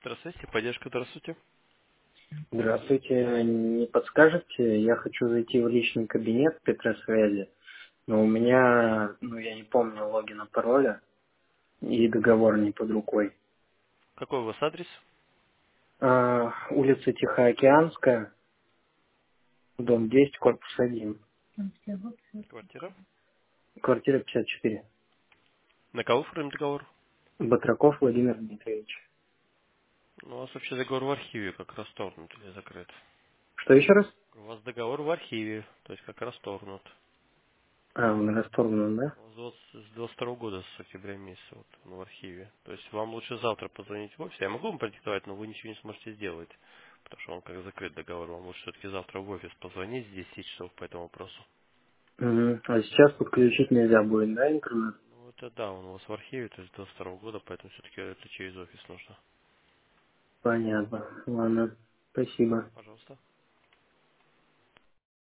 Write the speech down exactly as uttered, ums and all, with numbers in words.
Здравствуйте, поддержка, здравствуйте. Здравствуйте, не подскажете? Я хочу зайти в личный кабинет Петросвязи, но у меня, ну, я не помню логина, пароля, и договор не под рукой. Какой у вас адрес? А, улица Тихоокеанская, дом десять, корпус один, Квартира. квартира пятьдесят четыре. На кого оформим договор? Батраков Владимир Дмитриевич. Ну, у вас вообще договор в архиве, как расторгнут или закрыт. Что еще раз? У вас договор в архиве, то есть как расторгнут. А, он расторгнут, да? У вас двадцать с двадцать второго года, с октября месяца, вот он в архиве. То есть вам лучше завтра позвонить в офис. Я могу вам продиктовать, но вы ничего не сможете сделать. Потому что он как закрыт договор. Вам лучше все-таки завтра в офис позвонить с десяти часов по этому вопросу. Мгм. А сейчас подключить нельзя будет, да, интернет? Ну, это да, он у вас в архиве, то есть с двадцать второго года, поэтому все-таки это через офис нужно. Понятно. Ладно, спасибо. Пожалуйста.